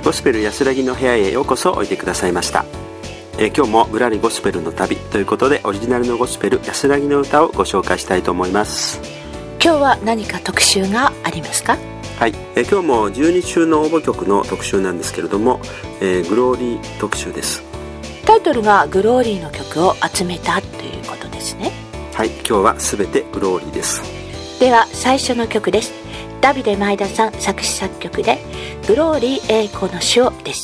ゴスペル安らぎの部屋へようこそおいでくださいました。今日もぶらりゴスペルの旅ということで、オリジナルのゴスペル安らぎの歌をご紹介したいと思います。 今日は何か特集がありますか？ はい、今日も12週の応募曲の特集なんですけれども、グローリー特集です。 タイトルがグローリーの曲を集めたということですね。 はい、今日はすべてグローリーです。 では最初の曲です。ダビデ前田さん作詞作曲でグローリー栄光の主をです。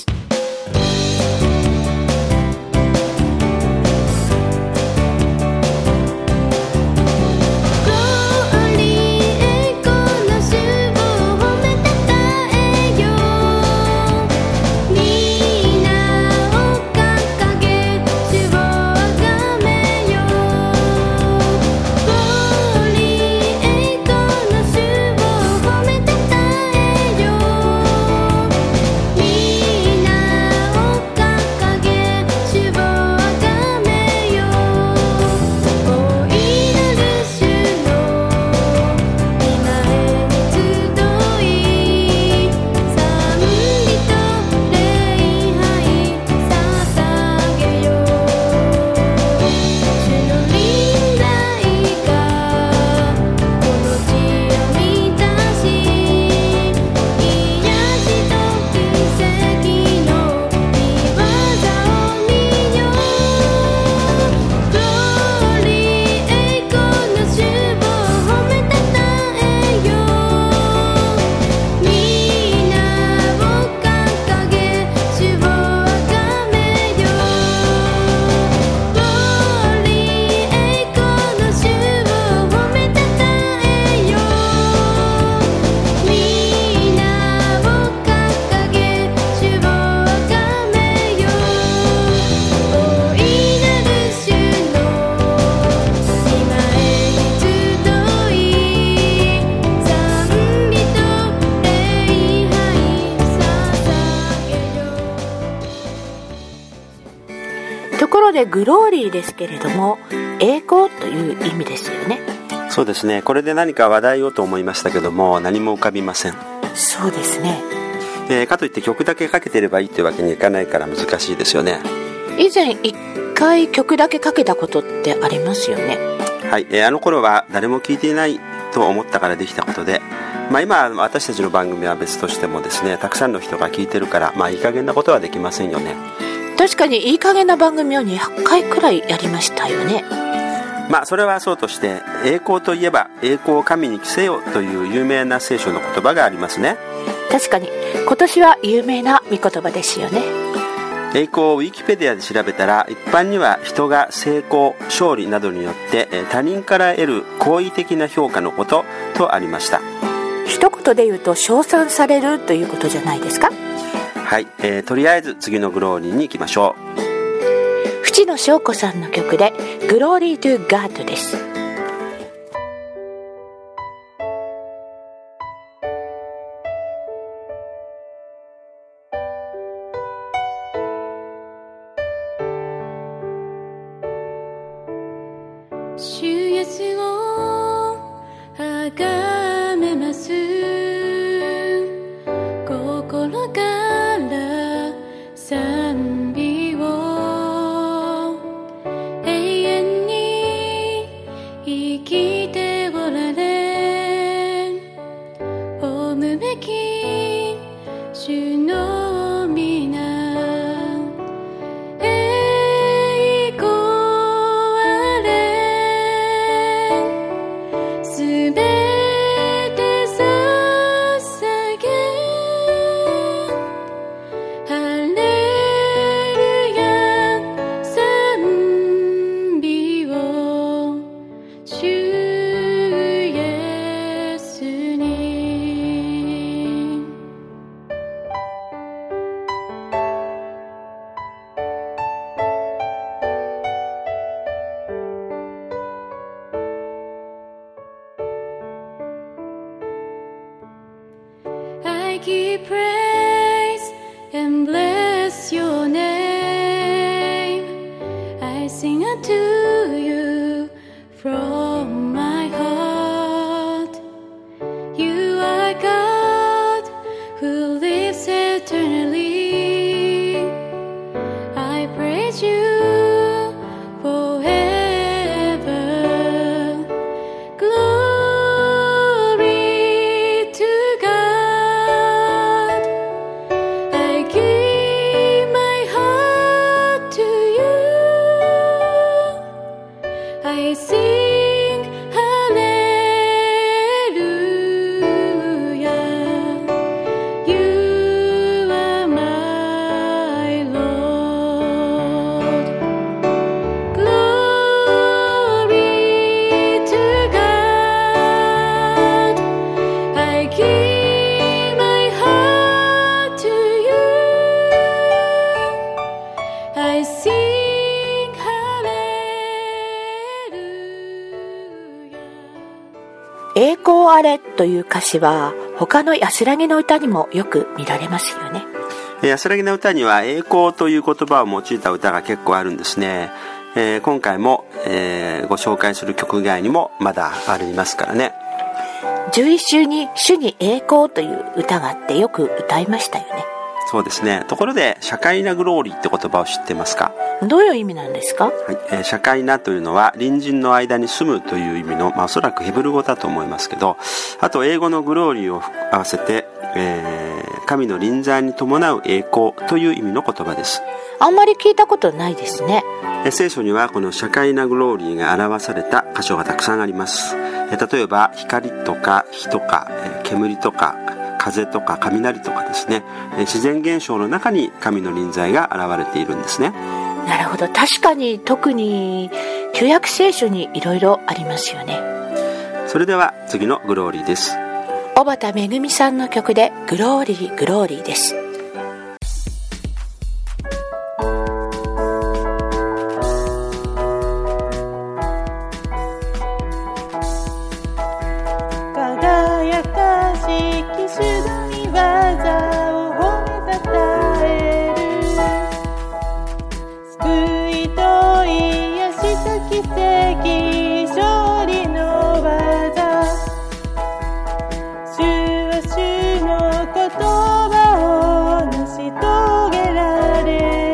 ところでグローリーですけれども、栄光という意味ですよね。 そうですね。これで何か話題をと思いましたけども、何も浮かびません。 そうですね。 かといって曲だけかけてればいいというわけにいかないから難しいですよね。 以前一回曲だけかけたことってありますよね。 はい、あの頃は誰も聴いていないと思ったからできたことで、今私たちの番組は別としてもですね、たくさんの人が聴いてるから、いい加減なことはできませんよね。 確かにいい加減な番組を200回くらいやりましたよね。 それはそうとして、栄光といえば栄光を神に着せよという有名な聖書の言葉がありますね。 確かに今年は有名な御言葉ですよね。 栄光をウィキペディアで調べたら、一般には人が成功勝利などによって他人から得る好意的な評価のこととありました。 一言で言うと称賛されるということじゃないですか。 はい、とりあえず次のグローリーに行きましょう。淵野翔子さんの曲でグローリートゥガッドです。 主イエスを崇めます。心から賛美を、永遠に生きておられ、褒むべき主の皆、栄光あれ、すべて捧げ、ハレルヤ賛美を主イエスに。I give praise and bless your name. I sing unto you from my heart. You are God who lives eternally. I sing hallelujah. You are my Lord. Glory to God. I give my heart to you. I sing hallelujah. 栄光あれという歌詞は他の安らぎの歌にもよく見られますよね。 安らぎの歌には栄光という言葉を用いた歌が結構あるんですね。今回も、ご紹介する曲以外にもまだありますからね。 11週に主に栄光という歌があってよく歌いましたよね。 そうですね。ところでシャカイナグローリーって言葉を知ってますか？ どういう意味なんですか？ はい、シャカイナというのは隣人の間に住むという意味の、おそらくヘブル語だと思いますけど、あと英語のグローリーを合わせて、神の臨在に伴う栄光という意味の言葉です。 あんまり聞いたことないですね。 聖書にはこのシャカイナグローリーが表された箇所がたくさんあります。例えば光とか火とか、煙とか風とか雷とかですね、自然現象の中に神の臨在が現れているんですね。 なるほど。確かに特に旧約聖書にいろいろありますよね。 それでは次のグローリーです。 小畑めぐみさんの曲でグローリーグローリーです。 輝かしき主の御業を褒めたたえる。救いと癒しと奇跡、勝利の技。主は主の言葉を成し遂げられる。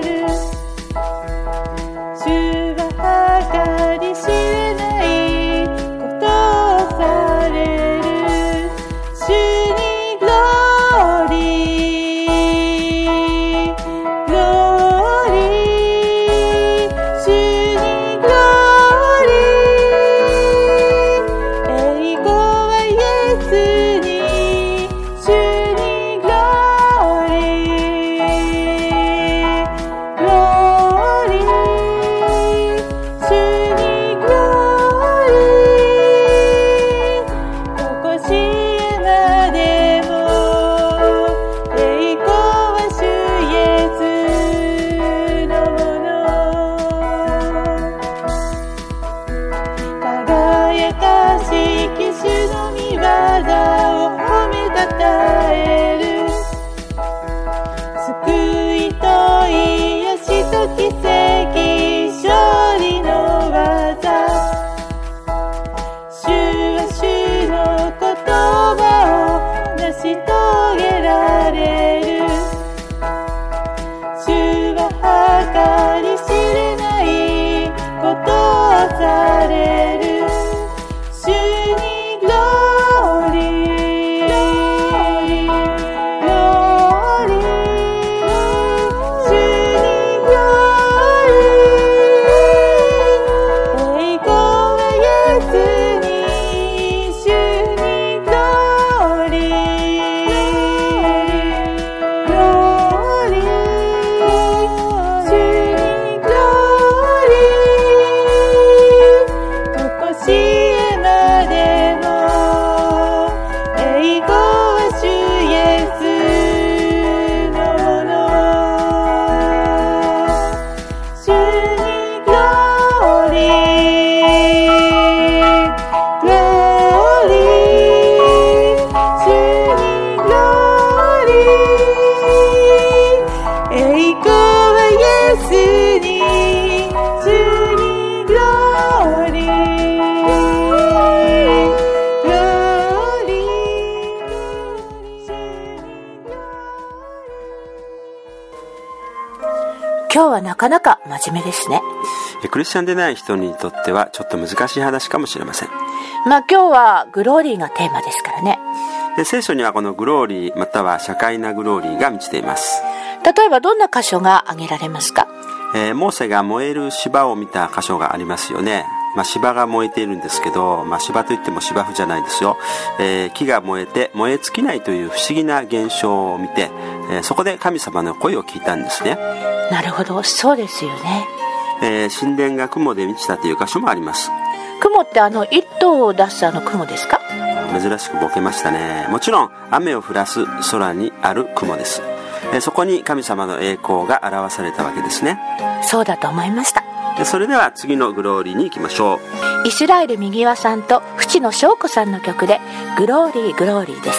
主は計り知れないことをされる。主にグローリー、グローリー、主にグローリー、栄光はイエスに、主にグローリー、グローリー、主にグローリー、とこしえまでも栄光は主イエスのもの。輝かしき主の御業を褒めたたえる。救いと癒しと奇跡、勝利の技。主は主の言葉を成し遂げられる。主は計り知れないことをされる。主にグローリー、グローリー、主にグローリー、栄光はイエスに、主にグローリー、グローリー、主にグローリー、とこしえまでも栄光は主イエスのもの。主にグローリー、グローリー、主にグローリー、栄光はイエスに、主にグローリー、グローリー、主にグロー今日はなかなか真面目ですね。 クリスチャンでない人にとってはちょっと難しい話かもしれません。 今日はグローリーがテーマですからね。 聖書にはこのグローリーまたはシャカイナグローリーが満ちています。 例えばどんな箇所が挙げられますか？ モーセが燃える芝を見た箇所がありますよね。 芝が燃えているんですけど、芝といっても芝生じゃないですよ。木が燃えて燃え尽きないという不思議な現象を見て、そこで神様の声を聞いたんですね。 なるほど、そうですよね。 神殿が雲で満ちたという箇所もあります。 雲って一頭を出す雲ですか？ 珍しくボケましたね。もちろん雨を降らす空にある雲です。そこに神様の栄光が表されたわけですね。 そうだと思いました。 それでは次のグローリーに行きましょう。 イスラエル右輪さんと淵野翔子さんの曲でグローリーグローリーです。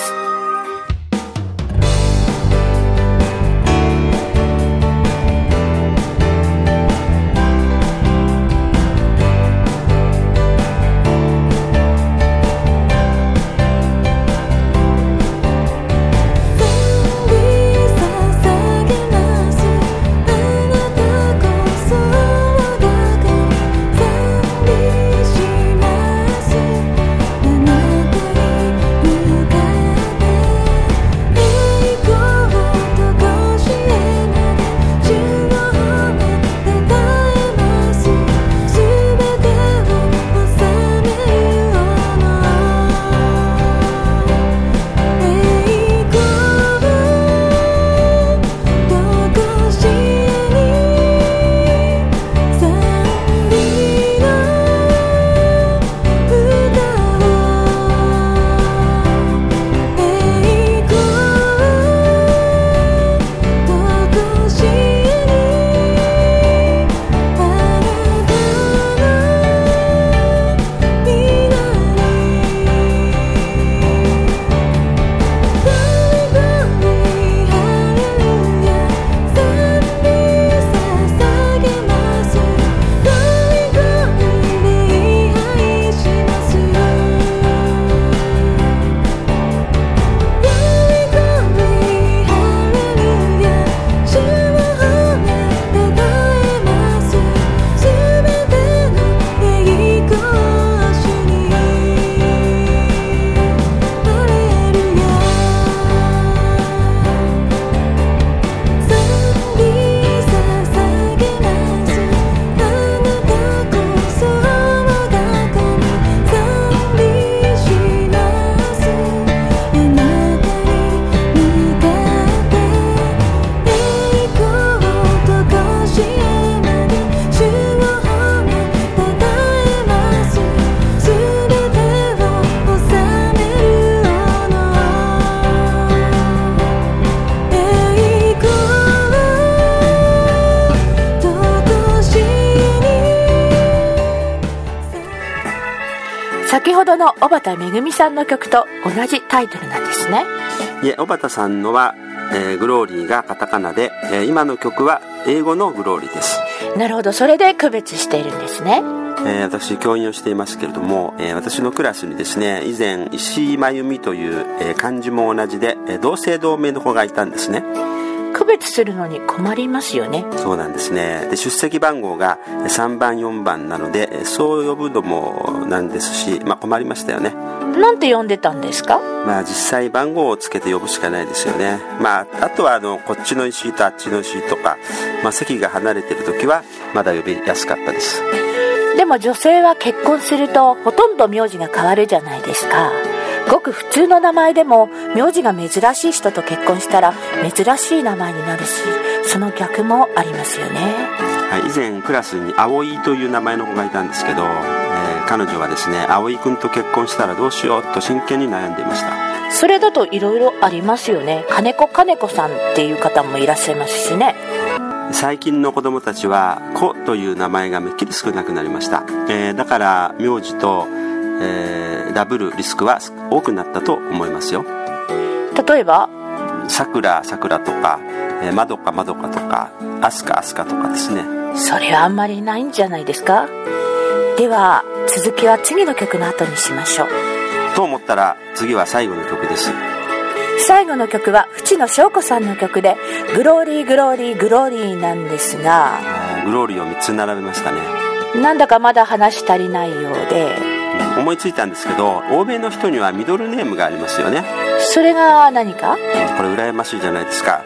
先ほどの小畑めぐみさんの曲と同じタイトルなんですね。 いえ、小畑さんのは、グローリーがカタカナで、今の曲は英語のグローリーです。 なるほど、それで区別しているんですね。 私教員をしていますけれども、私のクラスにですね、以前石井真由美という、漢字も同じで、同姓同名の子がいたんですね。 区別するのに困りますよね。 そうなんですね。で、出席番号が3番4番なので、そう呼ぶのもなんですし、困りましたよね。 なんて呼んでたんですか？ 実際番号をつけて呼ぶしかないですよね。あとはこっちの石井とあっちの石井とか、席が離れてる時はまだ呼びやすかったです。 でも女性は結婚するとほとんど名字が変わるじゃないですか。ごく普通の名前でも名字が珍しい人と結婚したら珍しい名前になるし、その逆もありますよね。 はい、以前クラスに葵という名前の子がいたんですけど、彼女はですね、葵くんと結婚したらどうしようと真剣に悩んでいました。 それだといろいろありますよね。金子さんっていう方もいらっしゃいますしね。 最近の子供たちは子という名前がめっきり少なくなりました。だから名字と、ダブルリスクは多くなったと思いますよ。 例えばさくらとか、まどかとか、あすかとかですね。 それはあんまりないんじゃないですか。では続きは次の曲の後にしましょう。 と思ったら次は最後の曲です。 最後の曲は淵野翔子さんの曲でグローリーグローリーグローリーなんですが、 グローリーを3つ並べましたね。 なんだかまだ話足りないようで、 思いついたんですけど、欧米の人にはミドルネームがありますよね。 それが何か？ これ羨ましいじゃないですか。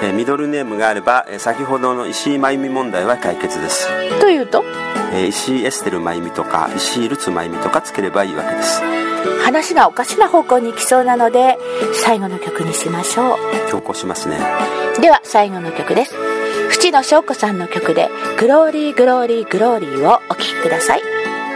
ミドルネームがあれば、先ほどの石井真由美問題は解決です。 というと、 石井エステル真由美とか石井ルツ真由美とかつければいいわけです。 話がおかしな方向に行きそうなので最後の曲にしましょう。 強行しますね。 では最後の曲です。淵野翔子さんの曲でグローリーグローリーグローリーをお聴きください。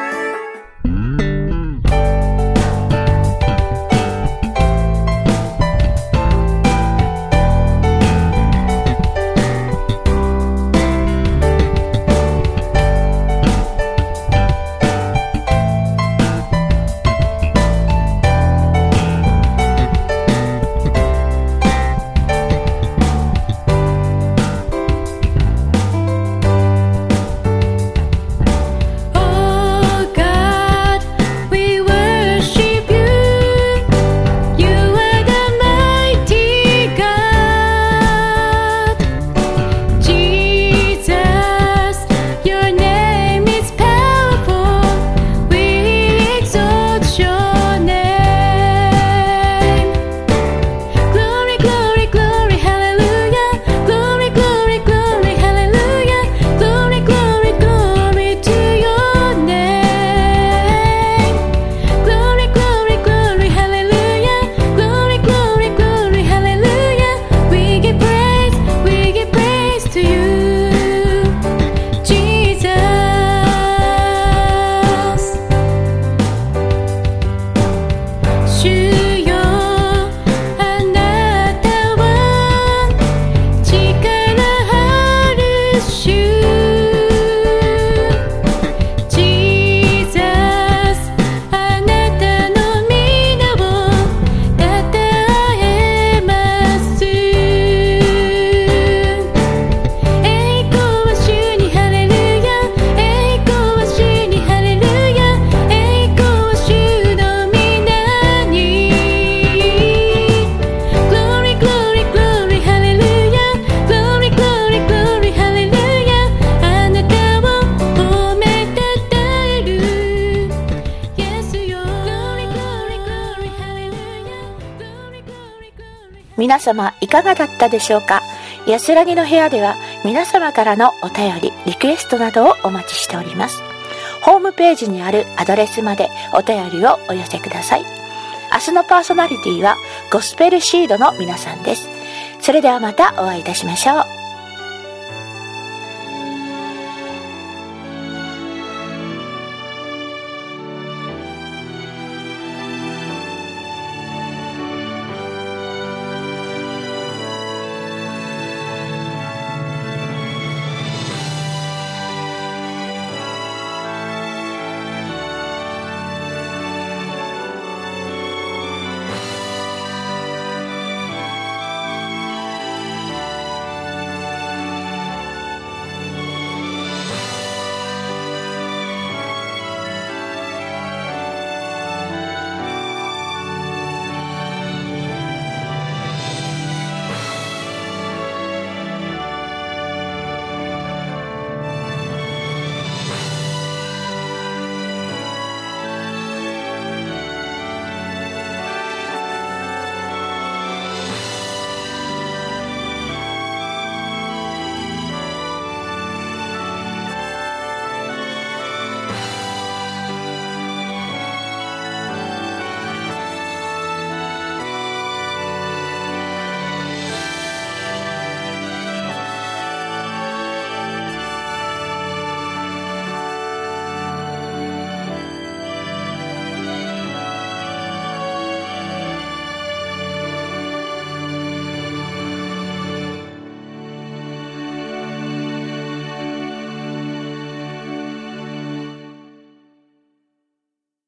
皆様いかがだったでしょうか。安らぎの部屋では皆様からのお便り、リクエストなどをお待ちしております。ホームページにあるアドレスまでお便りをお寄せください。明日のパーソナリティはゴスペルシードの皆さんです。それではまたお会いいたしましょう。